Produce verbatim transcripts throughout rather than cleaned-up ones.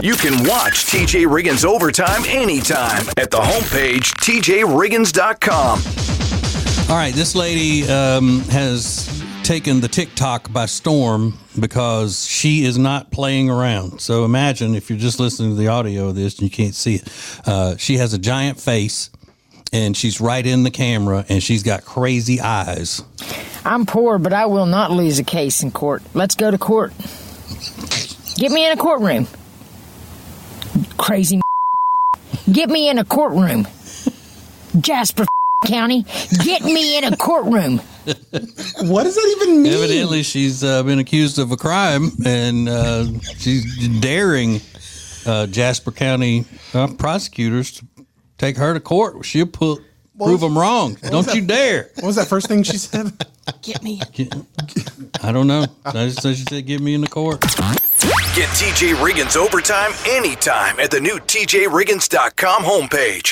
You can watch T J Riggins Overtime anytime at the homepage, T J Riggins dot com. All right, this lady um, has taken the TikTok by storm because she is not playing around. So imagine if you're just listening to the audio of this and you can't see it. Uh, she has a giant face and she's right in the camera and she's got crazy eyes. I'm poor, but I will not lose a case in court. Let's go to court. Get me in a courtroom. Crazy. Get me in a courtroom. Jasper County, get me in a courtroom. What does that even mean? Evidently, she's uh, been accused of a crime, and uh, she's daring uh, Jasper County uh, prosecutors to take her to court. She'll put, prove them wrong. Don't you dare. What was that first thing she said? Get me. Get, I don't know. I just said she said, get me in the court. Get T J Riggins Overtime anytime at the new T J Riggins dot com homepage.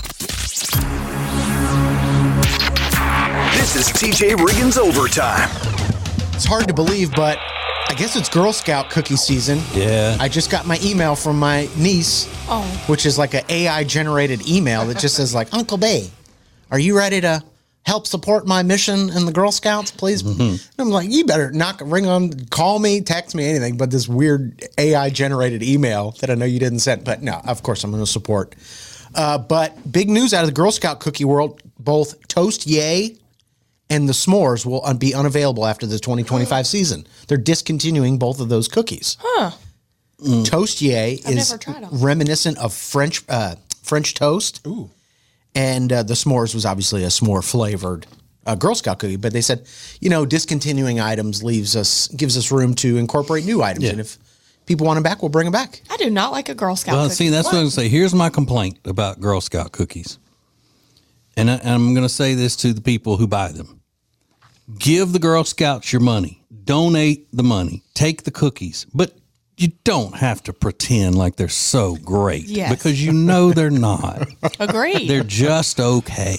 This is T J Riggins Overtime. It's hard to believe, but I guess it's Girl Scout cookie season. Yeah. I just got my email from my niece, Oh. which is like an A I-generated email that just says, like, Uncle Bay, are you ready to help support my mission in the Girl Scouts, please? Mm-hmm. And I'm like, you better knock, ring on, call me, text me, anything, but this weird A I-generated email that I know you didn't send. But no, of course I'm going to support. Uh, but big news out of the Girl Scout cookie world, both Toast Yay and the s'mores will un- be unavailable after the twenty twenty-five season. They're discontinuing both of those cookies. Huh. Mm. Toast Yay I've is never tried them. reminiscent of French uh, French toast. Ooh. And uh, the s'mores was obviously a s'more flavored uh, Girl Scout cookie. But they said, you know, discontinuing items leaves us gives us room to incorporate new items. Yeah. And if people want them back, we'll bring them back. I do not like a Girl Scout Well, cookie. see, that's what I'm going to say. Here's my complaint about Girl Scout cookies. And, I, and I'm going to say this to the people who buy them. Give the Girl Scouts your money. Donate the money. Take the cookies. But you don't have to pretend like they're so great. Yes. Because you know they're not. Agreed. They're just okay.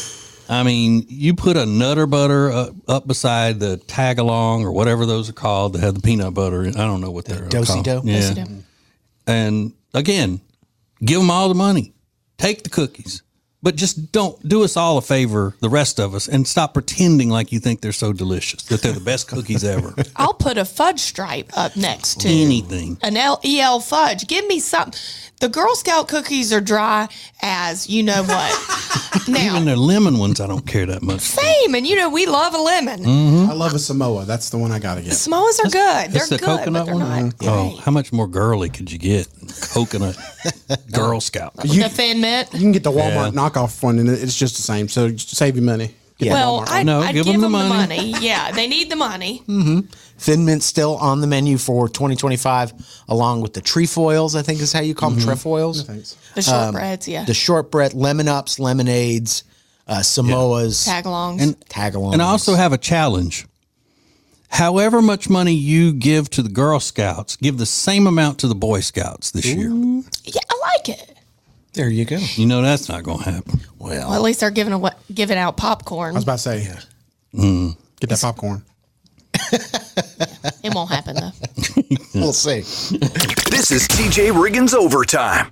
I mean, you put a Nutter Butter uh, up beside the tag along or whatever those are called that have the peanut butter. I don't know what they're Uh, Do-si-do? called. Yeah. Do-si-do. And again, give them all the money. Take the cookies. But just don't do us all a favor, the rest of us, and stop pretending like you think they're so delicious, that they're the best cookies ever. I'll put a fudge stripe up next to Anything. an L- E L fudge. Give me some. The Girl Scout cookies are dry as you know what. Now, Even their lemon ones, I don't care that much. same, and you know we love a lemon. Mm-hmm. I love a Samoa. That's the one I gotta get. Samoas are good. They're That's the good, coconut but they're one? not Oh, great. how much more girly could you get? Coconut Girl Scout. You, The Thin Mint. you can get the Walmart Yeah. knockoff one, and it's just the same. So just save you money. Get the Well, Walmart I, one. No, I'd give give, them them, the the money. money. Yeah, they need the money. Thin Mint's still on the menu for twenty twenty-five, along with the trefoils, I think is how you call them, trefoils. Thanks. The shortbreads, yeah. The shortbread, lemon ups, lemonades, uh, Samoas, Tagalongs. And tagalongs. And I also have a challenge. However much money you give to the Girl Scouts, give the same amount to the Boy Scouts this year. yeah, I like it. There you go. You know that's not going to happen. Well, at least they're giving away, giving out popcorn. I was about to say, get that popcorn. It won't happen though. We'll see. This is T J Riggins Overtime.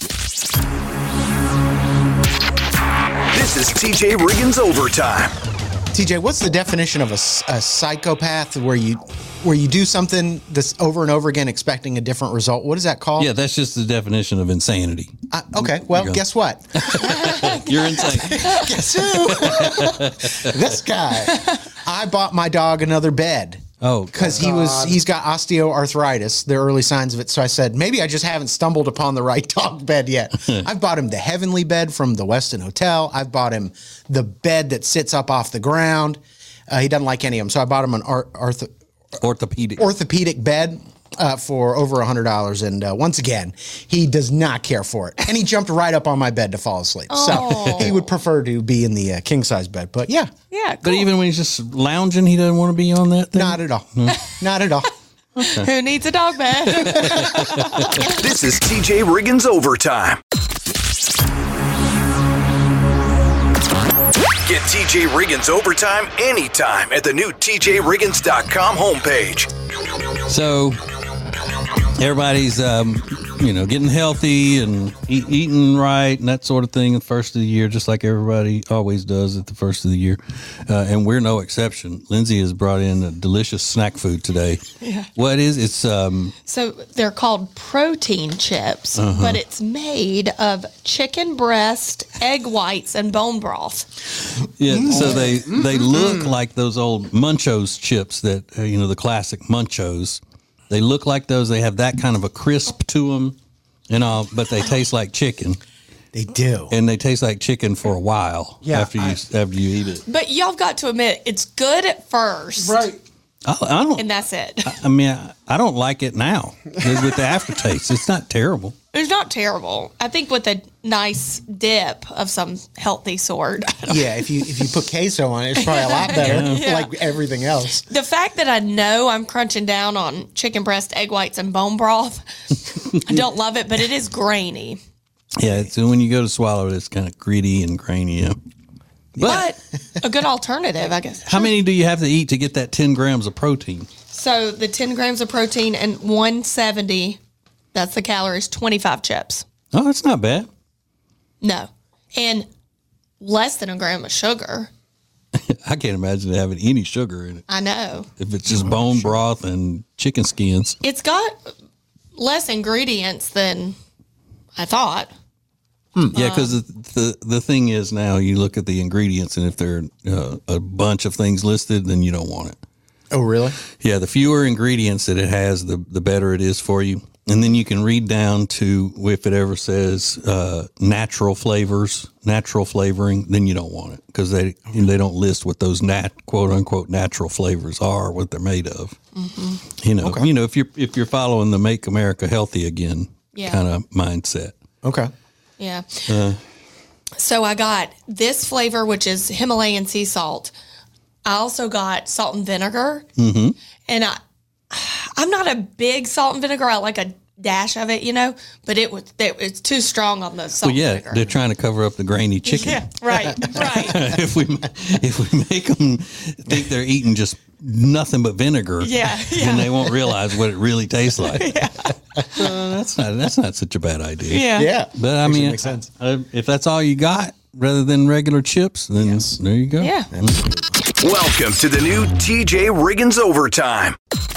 This is T J Riggins Overtime. T J, what's the definition of a, s- a psychopath where you where you do something this over and over again expecting a different result? What is that called? Yeah, that's just the definition of insanity. Uh, okay, well, go. guess what? You're insane. Guess who? This guy. I bought my dog another bed. Oh, Because he was he's got osteoarthritis, the early signs of it. So I said, maybe I just haven't stumbled upon the right dog bed yet. I've bought him the Heavenly bed from the Westin Hotel. I've bought him the bed that sits up off the ground. Uh, he doesn't like any of them. So I bought him an ar- arth- orthopedic. orthopedic bed uh, for over one hundred dollars. And uh, once again, he does not care for it. And he jumped right up on my bed to fall asleep. So he would prefer to be in the uh, king-size bed. But yeah, Yeah, But cool. even when he's just lounging, he doesn't want to be on that thing? not at all. Not at all. Who needs a dog bed? This is T J Riggins Overtime. Get T J Riggins Overtime anytime at the new T J Riggins dot com homepage. So, everybody's, um, you know, getting healthy and eat, eating right and that sort of thing at the first of the year, just like everybody always does at the first of the year. Uh, and we're no exception. Lindsay has brought in a delicious snack food today. Yeah. What is it's um So they're called protein chips, Uh-huh. but it's made of chicken breast, egg whites, and bone broth. yeah, so they they look like those old Munchos chips that uh, you know, the classic Munchos. They look like those. They have that kind of a crisp to them and all, but they taste like chicken. They do. And they taste like chicken for a while Yeah, after you I- after you eat it. But y'all have got to admit, it's good at first. Right. I, I don't. And that's it. I mean, I, I don't like it now with the aftertaste. It's not terrible. It's not terrible. I think with a nice dip of some healthy sort. Yeah, if you if you put queso on it, it's probably a lot better. Yeah. Like everything else. The fact that I know I'm crunching down on chicken breast, egg whites, and bone broth, I don't love it, but it is grainy. Yeah, it's, when you go to swallow it, it's kind of gritty and grainy. Yeah. But a good alternative, I guess. How many do you have to eat to get that ten grams of protein? So the ten grams of protein and one seventy, that's the calories, twenty-five chips. Oh, that's not bad. No. And less than a gram of sugar. I can't imagine having any sugar in it I know. if it's just bone broth and chicken skins. It's got less ingredients than I thought. Yeah, because the, the the thing is now you look at the ingredients, and if there are uh, a bunch of things listed, then you don't want it. Oh, really? Yeah, the fewer ingredients that it has, the the better it is for you. And then you can read down to if it ever says uh, natural flavors, natural flavoring, then you don't want it because they they don't list what those nat quote unquote natural flavors are, what they're made of. Mm-hmm. You know, you know if you're if you're following the Make America Healthy Again Yeah. kind of mindset. Okay. Yeah. So I got this flavor, which is Himalayan sea salt. I also got salt and vinegar. Mm-hmm. And I, I'm not a big salt and vinegar. I like a dash of it, you know, but it was it, it's too strong on the salt Well, yeah, and vinegar. they're trying to cover up the grainy chicken. Yeah, right, right. if we if we make them think they're eating just nothing but vinegar, Yeah, yeah. then they won't realize what it really tastes like. Yeah. So that's not that's not such a bad idea. Yeah. Yeah. But I Actually mean, makes sense. uh, if that's all you got, rather than regular chips, then Yes. there you go. Yeah. Welcome to the new T J Riggins Overtime.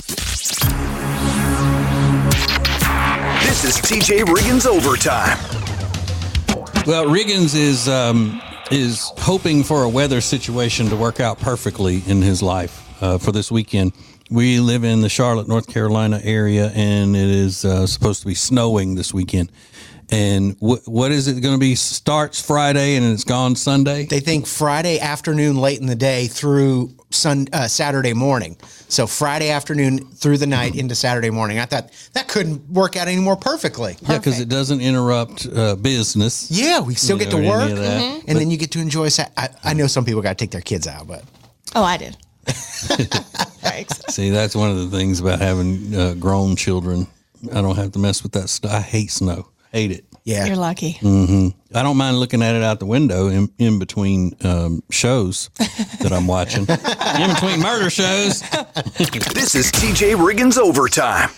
This is T J Riggins Overtime. Well, Riggins is um, is hoping for a weather situation to work out perfectly in his life uh, for this weekend. We live in the Charlotte, North Carolina area, and it is uh, supposed to be snowing this weekend. And wh- what is it going to be? Starts Friday and it's gone Sunday? They think Friday afternoon, late in the day, through sun uh, Saturday morning. So Friday afternoon through the night into Saturday morning. I thought that couldn't work out any more perfectly. Yeah, because it doesn't interrupt uh, business. Yeah, we still You get know, to any work, of that. Mm-hmm. and then you get to enjoy. Sa- I, I know some people got to take their kids out, but Oh, I did. Thanks. See, that's one of the things about having uh, grown children. I don't have to mess with that stuff. I hate snow. Hate it. yeah, You're lucky. I don't mind looking at it out the window in, in between um, shows that I'm watching. In between murder shows. This is T J Riggins Overtime.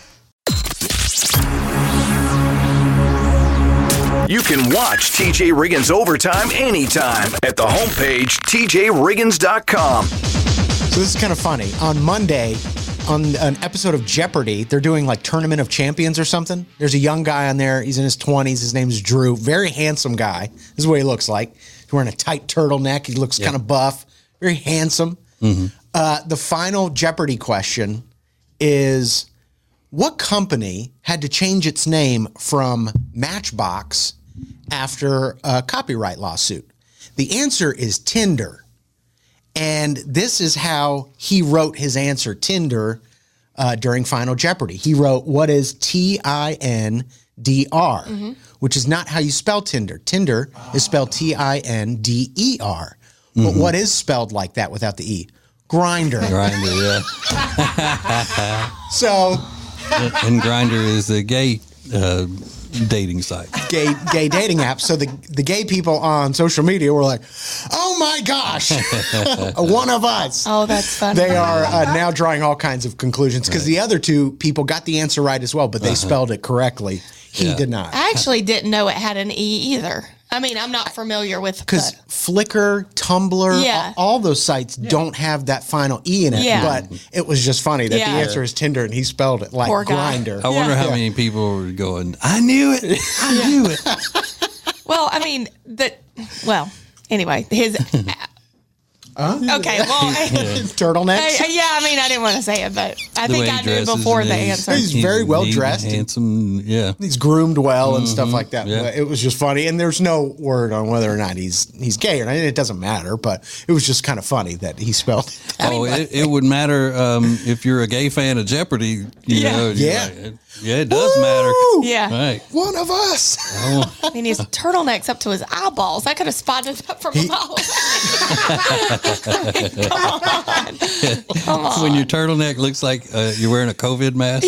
You can watch T J Riggins Overtime anytime at the homepage T J Riggins dot com. So this is kind of funny. On Monday, on an episode of Jeopardy, they're doing like Tournament of Champions or something. There's a young guy on there. He's in his twenties. His name's Drew. Very handsome guy. This is what he looks like. He's wearing a tight turtleneck. He looks kind of buff. Very handsome. Uh, the final Jeopardy question is, what company had to change its name from Matchbox after a copyright lawsuit? The answer is Tinder. And this is how he wrote his answer, Tinder, uh, during Final Jeopardy. He wrote, what is T I N D R, mm-hmm. which is not how you spell Tinder. Tinder is spelled T I N D E R. Mm-hmm. But what is spelled like that without the E? Grinder. Grinder, yeah. So, And Grinder is a gay uh, dating site. gay gay dating app. So the the gay people on social media were like, "Oh my gosh, one of us." Oh, that's funny. They are uh, now drawing all kinds of conclusions because the other two people got the answer right as well, but they Uh-huh. spelled it correctly. He Yeah. did not. I actually didn't know it had an E either. I mean, I'm not familiar with Because the- Flickr, Tumblr, Yeah. all, all those sites don't have that final E in it. Yeah. But it was just funny that Yeah. the answer is Tinder and he spelled it like Poor guy. Grinder. I wonder how Yeah. many people were going, I knew it. I knew it. Well, I mean, the well, anyway, his. Okay, well, Turtlenecks. I, yeah, I mean, I didn't want to say it, but I The think way I he knew dresses before and the he's- answer. He's very well neat, dressed. handsome. Yeah. He's groomed well and stuff like that. yeah. But it was just funny, and there's no word on whether or not he's he's gay or not. It doesn't matter, but it was just kind of funny that he spelled it. Oh, it, it would matter um, if you're a gay fan of Jeopardy. You Yeah. know, you're Yeah. like, it- yeah, it does matter. Yeah. Right. One of us. I mean, his turtleneck's up to his eyeballs. I could have spotted that from a mile away. Come on. Come on. When your turtleneck looks like uh, you're wearing a COVID mask.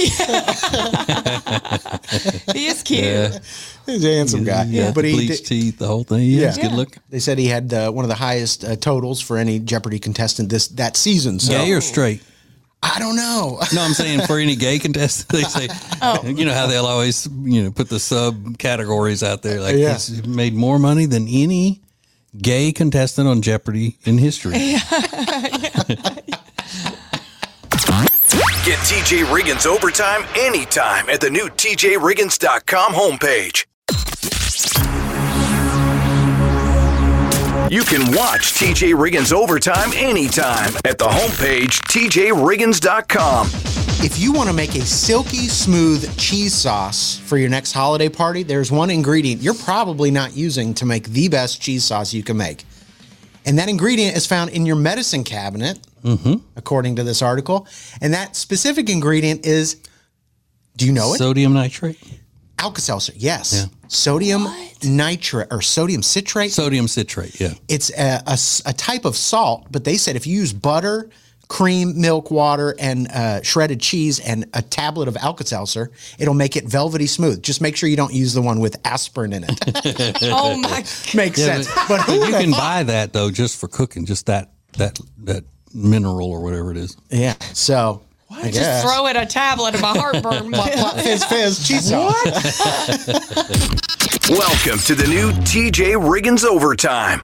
He is cute. Yeah. He's a handsome guy. Yeah, But the he bleached did, teeth, the whole thing. Yeah, Yeah. it's good Yeah. looking. they said he had uh, one of the highest uh, totals for any Jeopardy contestant this that season. So Gay or straight? I don't know. No, I'm saying for any gay contestant, they say, Oh. you know how they'll always, you know, put the subcategories out there. Like, Yeah. he's made more money than any gay contestant on Jeopardy in history. Get T J Riggins Overtime anytime at the new T J Riggins dot com homepage. You can watch T J Riggins Overtime anytime at the homepage T J Riggins dot com. If you want to make a silky smooth cheese sauce for your next holiday party, there's one ingredient you're probably not using to make the best cheese sauce you can make. And that ingredient is found in your medicine cabinet, according to this article. And that specific ingredient is, do you know it? Sodium nitrate? Alka-Seltzer, yes. Yeah. Sodium nitrate or sodium citrate. Sodium citrate, yeah. It's a, a s- a type of salt, but they said if you use butter, cream, milk, water, and uh, shredded cheese and a tablet of Alka-Seltzer, it'll make it velvety smooth. Just make sure you don't use the one with aspirin in it. Oh my! Makes Yeah, sense. but, But who but you the can fuck- buy that, though, just for cooking, just that that that mineral or whatever it is. Yeah. So I guess. Just throw in a tablet of my heartburn. Fizz, fizz, cheese sauce. Welcome to the new T J Riggins Overtime.